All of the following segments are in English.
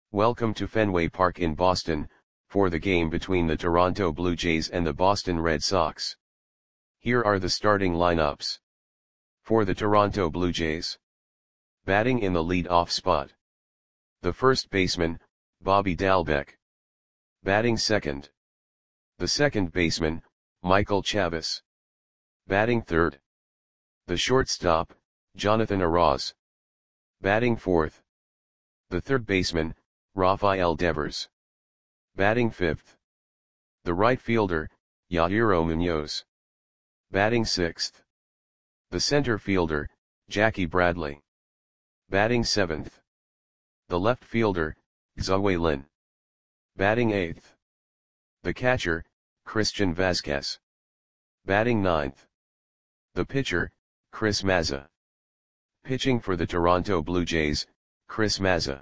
Welcome to Fenway Park in Boston, for the game between the Toronto Blue Jays and the Boston Red Sox. Here are the starting lineups. For the Toronto Blue Jays. Batting in the lead-off spot. The first baseman, Bobby Dalbec. Batting second. The second baseman, Michael Chavis. Batting third. The shortstop, Jonathan Arauz. Batting fourth. The third baseman, Rafael Devers. Batting fifth. The right fielder, Yajiro Munoz. Batting sixth. The center fielder, Jackie Bradley. Batting seventh. The left fielder, Xiaowei Lin. Batting eighth. The catcher, Christian Vazquez. Batting ninth. The pitcher, Chris Mazza. Pitching for the Toronto Blue Jays, Chris Mazza.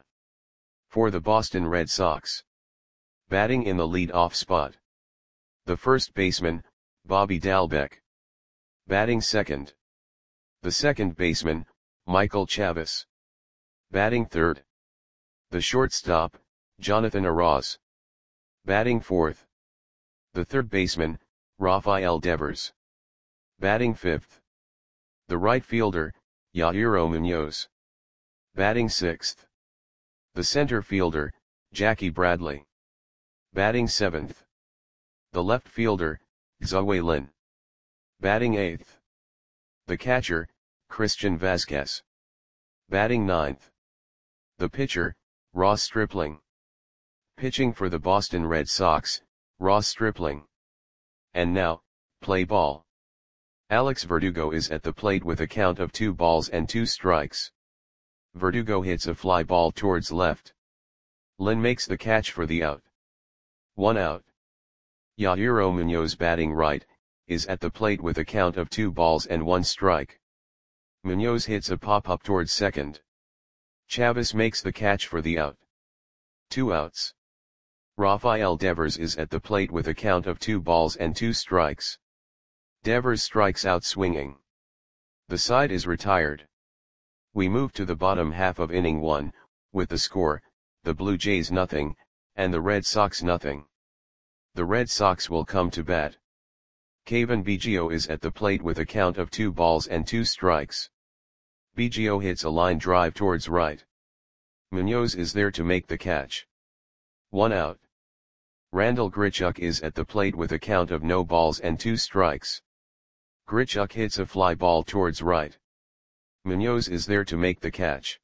For the Boston Red Sox. Batting in the lead-off spot. The first baseman, Bobby Dalbec. Batting second. The second baseman, Michael Chavis. Batting third. The shortstop, Jonathan Arauz. Batting fourth. The third baseman, Rafael Devers. Batting fifth. The right fielder, Yajiro Munoz. Batting sixth. The center fielder, Jackie Bradley. Batting seventh. The left fielder, Xiaowei Lin. Batting eighth. The catcher, Christian Vazquez. Batting ninth. The pitcher, Ross Stripling. Pitching for the Boston Red Sox, Ross Stripling. And now, play ball. Alex Verdugo is at the plate with a count of 2 balls and 2 strikes. Verdugo hits a fly ball towards left. Lin makes the catch for the out. 1 out. Yajiro Munoz, batting right, is at the plate with a count of 2 balls and 1 strike. Munoz hits a pop-up towards second. Chavis makes the catch for the out. 2 outs. Rafael Devers is at the plate with a count of 2 balls and 2 strikes. Devers strikes out swinging. The side is retired. We move to the bottom half of inning 1, with the score, the Blue Jays 0, and the Red Sox 0. The Red Sox will come to bat. Cavan Biggio is at the plate with a count of 2 balls and 2 strikes. Biggio hits a line drive towards right. Munoz is there to make the catch. 1 out. Randal Grichuk is at the plate with a count of no balls and 2 strikes. Grichuk hits a fly ball towards right. Munoz is there to make the catch.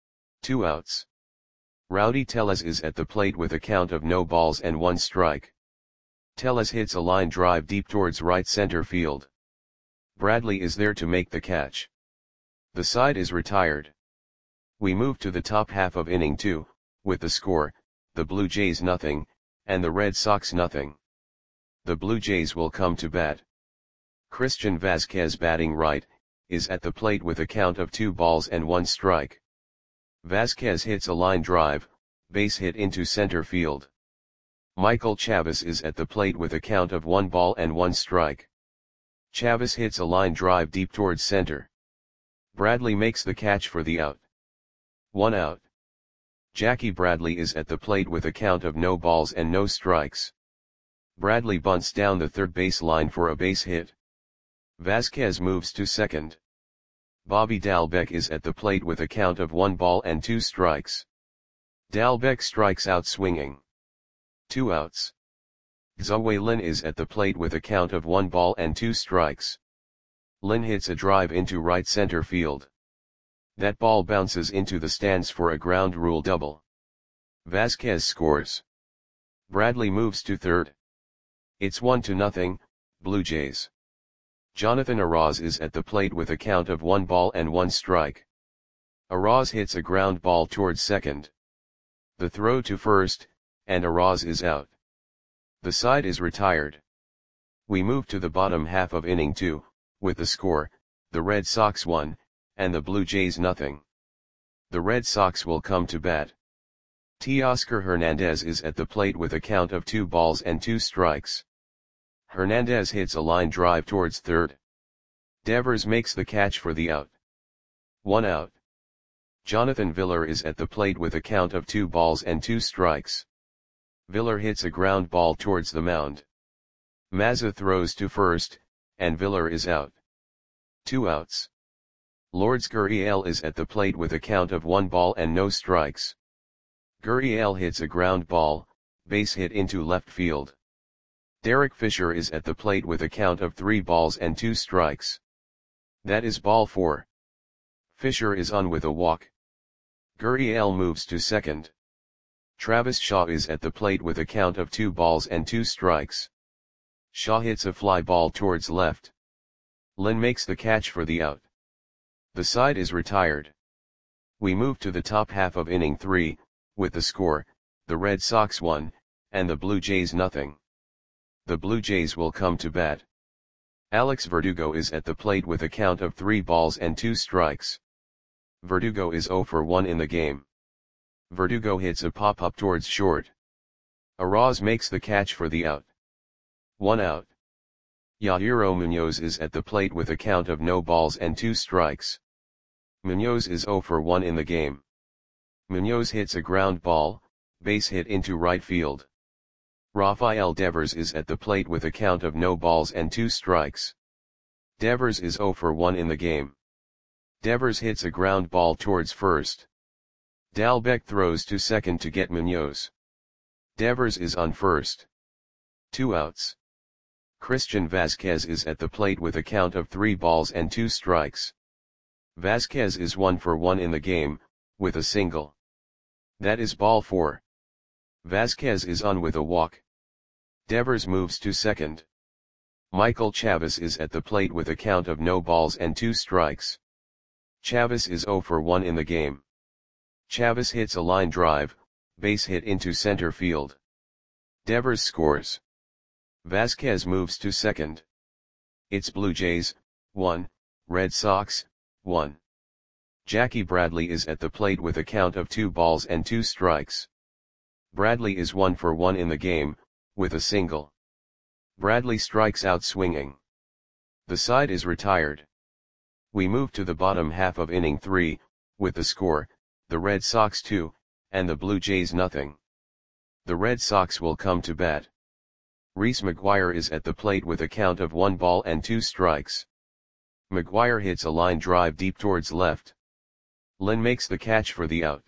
2 outs. Rowdy Tellez is at the plate with a count of no balls and 1 strike. Tellez hits a line drive deep towards right center field. Bradley is there to make the catch. The side is retired. We move to the top half of inning 2, with the score, the Blue Jays 0, and the Red Sox 0. The Blue Jays will come to bat. Christian Vazquez, batting right, is at the plate with a count of 2 balls and 1 strike. Vazquez hits a line drive, base hit into center field. Michael Chavis is at the plate with a count of 1 ball and 1 strike. Chavis hits a line drive deep towards center. Bradley makes the catch for the out. 1 out. Jackie Bradley is at the plate with a count of no balls and no strikes. Bradley bunts down the third base line for a base hit. Vazquez moves to second. Bobby Dalbec is at the plate with a count of 1 ball and 2 strikes. Dalbec strikes out swinging. 2 outs. Xiaowei Lin is at the plate with a count of 1 ball and 2 strikes. Lin hits a drive into right center field. That ball bounces into the stands for a ground rule double. Vazquez scores. Bradley moves to third. It's 1-0, Blue Jays. Jonathan Arauz is at the plate with a count of 1 ball and 1 strike. Arauz hits a ground ball towards second. The throw to first, and Arauz is out. The side is retired. We move to the bottom half of inning 2, with the score, the Red Sox 1, and the Blue Jays 0. The Red Sox will come to bat. Teoscar Hernandez is at the plate with a count of 2 balls and 2 strikes. Hernandez hits a line drive towards third. Devers makes the catch for the out. 1 out. Jonathan Villar is at the plate with a count of 2 balls and 2 strikes. Villar hits a ground ball towards the mound. Mazza throws to first, and Villar is out. 2 outs. Lourdes Gurriel is at the plate with a count of 1 ball and no strikes. Gurriel hits a ground ball, base hit into left field. Derek Fisher is at the plate with a count of 3 balls and 2 strikes. That is ball 4. Fisher is on with a walk. Gurriel moves to second. Travis Shaw is at the plate with a count of 2 balls and 2 strikes. Shaw hits a fly ball towards left. Lynn makes the catch for the out. The side is retired. We move to the top half of inning 3, with the score, the Red Sox 1, and the Blue Jays nothing. The Blue Jays will come to bat. Alex Verdugo is at the plate with a count of 3 balls and 2 strikes. Verdugo is 0 for 1 in the game. Verdugo hits a pop-up towards short. Araz makes the catch for the out. 1 out. Yairo Munoz is at the plate with a count of no balls and 2 strikes. Munoz is 0 for 1 in the game. Munoz hits a ground ball, base hit into right field. Rafael Devers is at the plate with a count of no balls and 2 strikes. Devers is 0 for 1 in the game. Devers hits a ground ball towards first. Dalbec throws to second to get Munoz. Devers is on first. 2 outs. Christian Vasquez is at the plate with a count of 3 balls and 2 strikes. Vasquez is 1 for 1 in the game, with a single. That is ball 4. Vasquez is on with a walk. Devers moves to second. Michael Chavis is at the plate with a count of no balls and 2 strikes. Chavis is 0 for 1 in the game. Chavis hits a line drive, base hit into center field. Devers scores. Vasquez moves to second. It's Blue Jays, 1, Red Sox, 1. Jackie Bradley is at the plate with a count of 2 balls and 2 strikes. Bradley is 1 for 1 in the game, with a single. Bradley strikes out swinging. The side is retired. We move to the bottom half of inning 3, with the score, the Red Sox 2, and the Blue Jays nothing. The Red Sox will come to bat. Reese McGuire is at the plate with a count of 1 ball and 2 strikes. McGuire hits a line drive deep towards left. Lynn makes the catch for the out.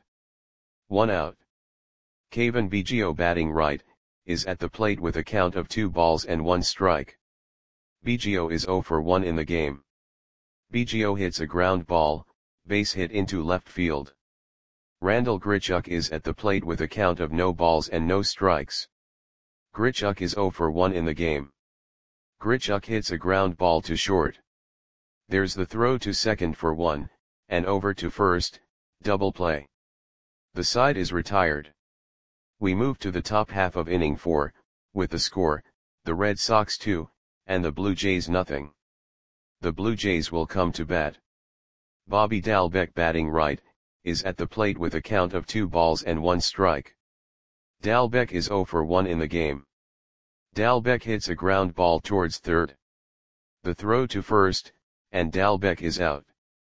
1 out. Cavan Biggio batting right, is at the plate with a count of 2 balls and 1 strike. Biggio is 0 for 1 in the game. Biggio hits a ground ball, base hit into left field. Randall Grichuk is at the plate with a count of no balls and no strikes. Grichuk is 0 for 1 in the game. Grichuk hits a ground ball to short. There's the throw to second for 1, and over to first, double play. The side is retired. We move to the top half of inning 4, with the score, the Red Sox 2, and the Blue Jays nothing. The Blue Jays will come to bat. Bobby Dalbec batting right, is at the plate with a count of 2 balls and 1 strike. Dalbec is 0 for 1 in the game. Dalbec hits a ground ball towards third. The throw to first, and Dalbec is out.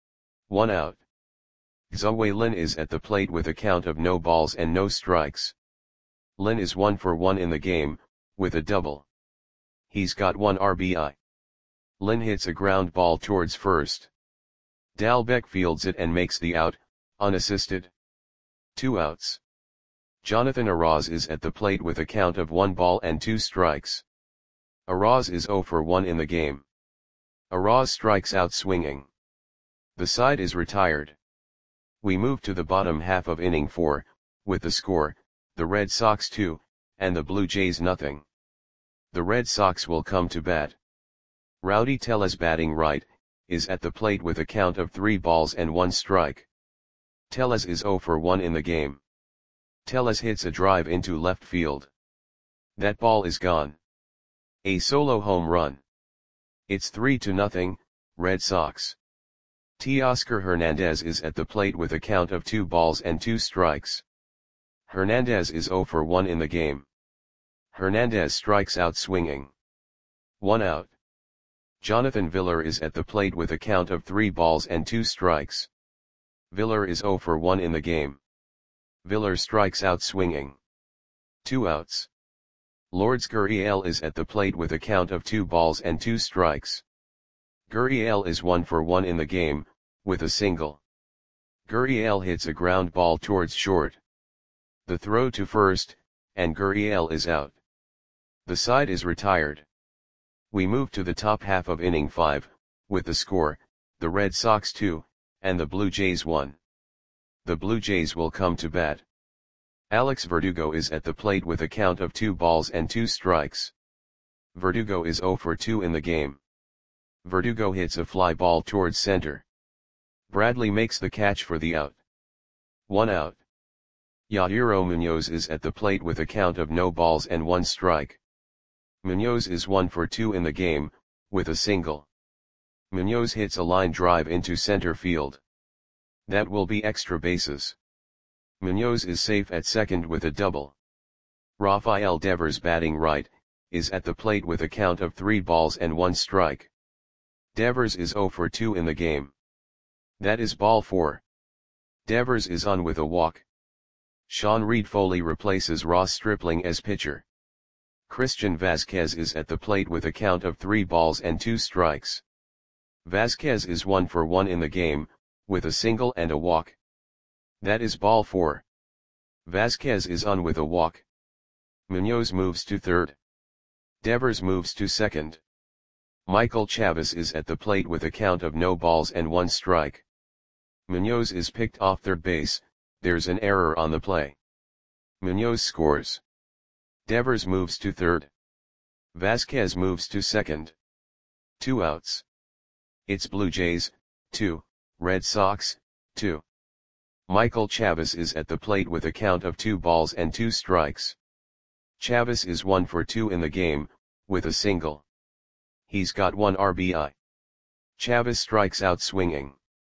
1 out. Xavier Lin is at the plate with a count of no balls and no strikes. Lin is 1 for 1 in the game, with a double. He's got 1 RBI. Lin hits a ground ball towards first. Dalbec fields it and makes the out, unassisted. 2 outs. Jonathan Araz is at the plate with a count of 1 ball and 2 strikes. Araz is 0 for 1 in the game. Araz strikes out swinging. The side is retired. We move to the bottom half of inning 4, with the score, the Red Sox 2, and the Blue Jays nothing. The Red Sox will come to bat. Rowdy Tellez batting right, is at the plate with a count of 3 balls and 1 strike. Tellez is 0 for 1 in the game. Tellez hits a drive into left field. That ball is gone. A solo home run. It's 3-0, Red Sox. Teoscar Hernandez is at the plate with a count of 2 balls and 2 strikes. Hernandez is 0 for 1 in the game. Hernandez strikes out swinging. 1 out. Jonathan Villar is at the plate with a count of 3 balls and 2 strikes. Villar is 0 for 1 in the game. Villar strikes out swinging. 2 outs. Lourdes Gurriel is at the plate with a count of 2 balls and 2 strikes. Gurriel is 1 for 1 in the game, with a single. Gurriel hits a ground ball towards short. The throw to first, and Gurriel is out. The side is retired. We move to the top half of inning 5, with the score, the Red Sox 2, and the Blue Jays 1. The Blue Jays will come to bat. Alex Verdugo is at the plate with a count of 2 balls and 2 strikes. Verdugo is 0 for 2 in the game. Verdugo hits a fly ball towards center. Bradley makes the catch for the out. 1 out. Yadiro Munoz is at the plate with a count of no balls and 1 strike. Munoz is 1 for 2 in the game, with a single. Munoz hits a line drive into center field. That will be extra bases. Munoz is safe at second with a double. Rafael Devers, batting right, is at the plate with a count of 3 balls and 1 strike. Devers is 0 for 2 in the game. That is ball 4. Devers is on with a walk. Sean Reed-Foley replaces Ross Stripling as pitcher. Christian Vasquez is at the plate with a count of 3 balls and 2 strikes. Vasquez is 1 for 1 in the game, with a single and a walk. That is ball 4. Vasquez is on with a walk. Munoz moves to third. Devers moves to second. Michael Chavis is at the plate with a count of no balls and 1 strike. Munoz is picked off third base, there's an error on the play. Munoz scores. Devers moves to third. Vasquez moves to second. 2 outs. It's Blue Jays, 2, Red Sox, 2. Michael Chavis is at the plate with a count of 2 balls and 2 strikes. Chavis is 1 for 2 in the game, with a single. He's got 1 RBI. Chavis strikes out swinging.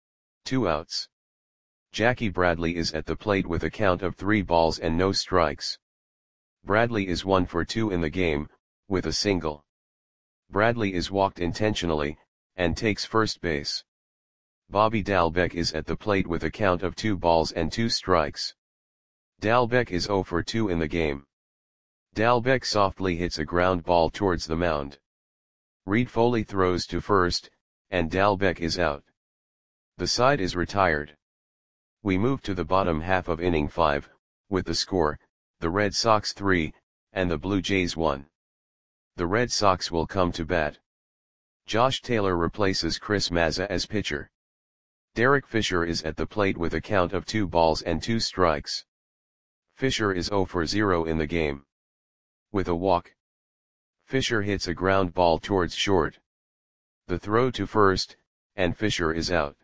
2 outs. Jackie Bradley is at the plate with a count of 3 balls and no strikes. Bradley is 1 for 2 in the game, with a single. Bradley is walked intentionally, and takes first base. Bobby Dalbec is at the plate with a count of 2 balls and 2 strikes. Dalbec is 0 for 2 in the game. Dalbec softly hits a ground ball towards the mound. Reed-Foley throws to first, and Dalbec is out. The side is retired. We move to the bottom half of inning 5, with the score, the Red Sox 3, and the Blue Jays 1. The Red Sox will come to bat. Josh Taylor replaces Chris Mazza as pitcher. Derek Fisher is at the plate with a count of 2 balls and 2 strikes. Fisher is 0 for 0 in the game. With a walk. Fisher hits a ground ball towards short. The throw to first, and Fisher is out.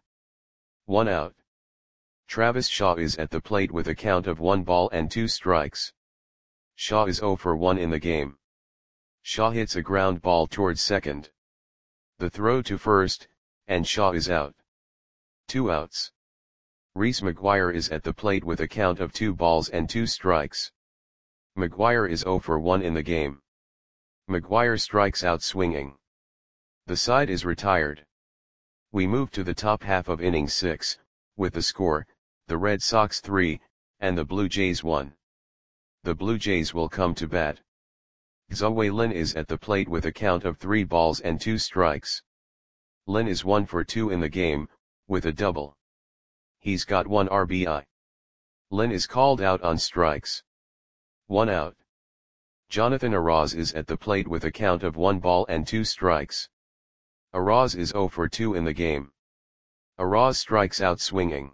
1 out. Travis Shaw is at the plate with a count of 1 ball and 2 strikes. Shaw is 0 for 1 in the game. Shaw hits a ground ball towards second. The throw to first, and Shaw is out. 2 outs. Reese McGuire is at the plate with a count of 2 balls and 2 strikes. McGuire is 0 for 1 in the game. McGuire strikes out swinging. The side is retired. We move to the top half of inning 6, with the score, the Red Sox 3, and the Blue Jays 1. The Blue Jays will come to bat. Zoe Lin is at the plate with a count of 3 balls and 2 strikes. Lin is 1 for 2 in the game, with a double. He's got 1 RBI. Lin is called out on strikes. 1 out. Jonathan Araz is at the plate with a count of 1 ball and 2 strikes. Araz is 0 for 2 in the game. Araz strikes out swinging.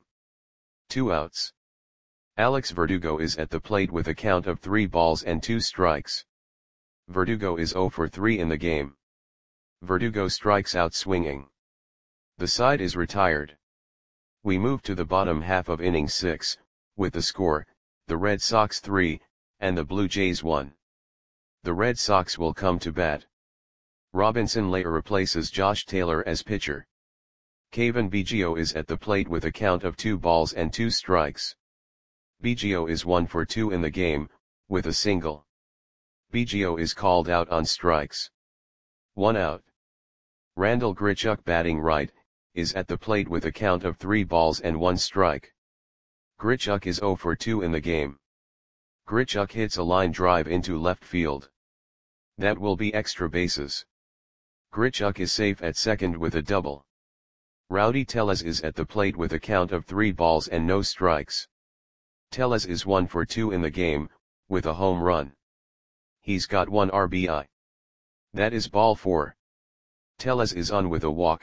2 outs. Alex Verdugo is at the plate with a count of 3 balls and 2 strikes. Verdugo is 0 for 3 in the game. Verdugo strikes out swinging. The side is retired. We move to the bottom half of inning 6, with the score, the Red Sox 3, and the Blue Jays 1. The Red Sox will come to bat. Robinson Leiter replaces Josh Taylor as pitcher. Kevin Biggio is at the plate with a count of 2 balls and 2 strikes. Biggio is 1 for 2 in the game, with a single. Biggio is called out on strikes. 1 out. Randall Grichuk, batting right, is at the plate with a count of 3 balls and 1 strike. Grichuk is 0 for 2 in the game. Grichuk hits a line drive into left field. That will be extra bases. Grichuk is safe at second with a double. Rowdy Tellez is at the plate with a count of 3 balls and no strikes. Tellez is 1 for 2 in the game, with a home run. He's got 1 RBI. That is ball 4. Tellez is on with a walk.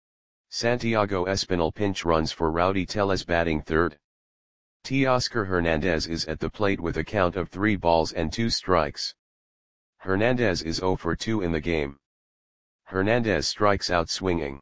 Santiago Espinal pinch runs for Rowdy Tellez batting third. Teoscar Hernandez is at the plate with a count of 3 balls and 2 strikes. Hernandez is 0 for 2 in the game. Hernandez strikes out swinging.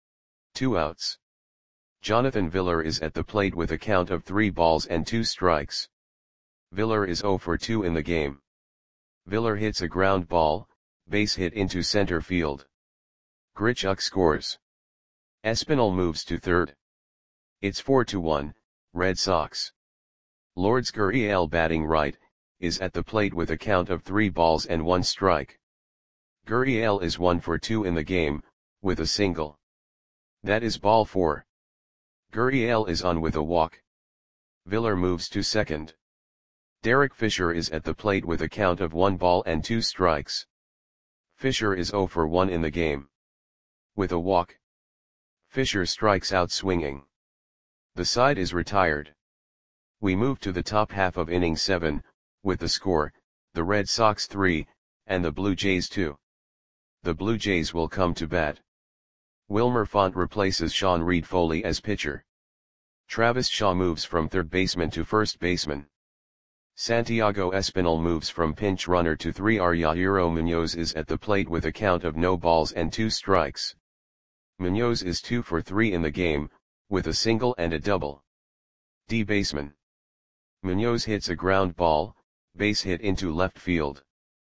2 outs. Jonathan Villar is at the plate with a count of 3 balls and 2 strikes. Villar is 0 for 2 in the game. Villar hits a ground ball, base hit into center field. Grichuk scores. Espinal moves to third. It's 4-1, Red Sox. Lourdes Gurriel batting right, is at the plate with a count of 3 balls and 1 strike. Gurriel is 1 for 2 in the game, with a single. That is ball 4. Gurriel is on with a walk. Villar moves to second. Derek Fisher is at the plate with a count of 1 ball and 2 strikes. Fisher is 0 for 1 in the game. With a walk. Fisher strikes out swinging. The side is retired. We move to the top half of inning 7, with the score, the Red Sox 3, and the Blue Jays 2. The Blue Jays will come to bat. Wilmer Font replaces Sean Reed-Foley as pitcher. Travis Shaw moves from third baseman to first baseman. Santiago Espinal moves from pinch runner to 3. Yairo Munoz is at the plate with a count of no balls and 2 strikes. Munoz is 2 for 3 in the game, with a single and a double. D baseman. Munoz hits a ground ball, base hit into left field.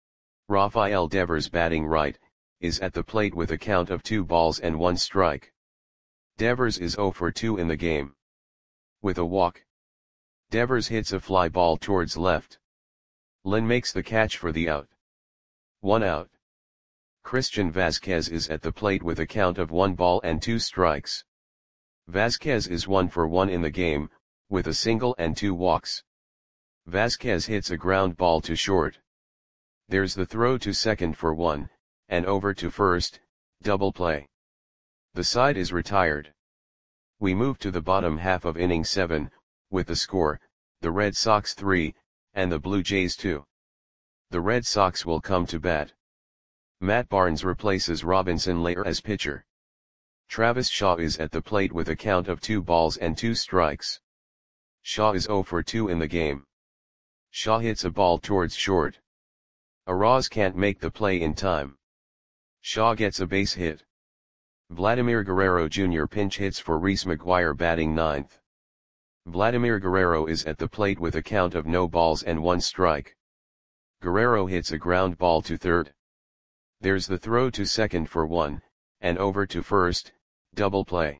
Rafael Devers batting right, is at the plate with a count of 2 balls and 1 strike. Devers is 0 for 2 in the game. With a walk. Devers hits a fly ball towards left. Lynn makes the catch for the out. 1 out. Christian Vazquez is at the plate with a count of 1 ball and 2 strikes. Vazquez is 1 for 1 in the game, with a single and 2 walks. Vazquez hits a ground ball to short. There's the throw to second for 1, and over to first, double play. The side is retired. We move to the bottom half of inning 7, with the score, the Red Sox 3, and the Blue Jays 2. The Red Sox will come to bat. Matt Barnes replaces Robinson Leiter as pitcher. Travis Shaw is at the plate with a count of 2 balls and 2 strikes. Shaw is 0 for 2 in the game. Shaw hits a ball towards short. Araz can't make the play in time. Shaw gets a base hit. Vladimir Guerrero Jr. pinch hits for Reese McGuire batting ninth. Vladimir Guerrero is at the plate with a count of no balls and 1 strike. Guerrero hits a ground ball to third. There's the throw to second for 1, and over to first, double play.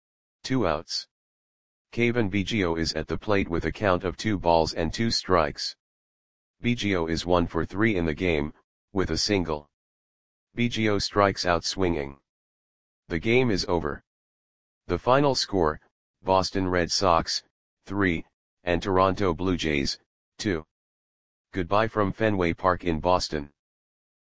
2 outs. Cavan Biggio is at the plate with a count of 2 balls and 2 strikes. Biggio is 1 for 3 in the game, with a single. Biggio strikes out swinging. The game is over. The final score, Boston Red Sox, 3, and Toronto Blue Jays, 2. Goodbye from Fenway Park in Boston.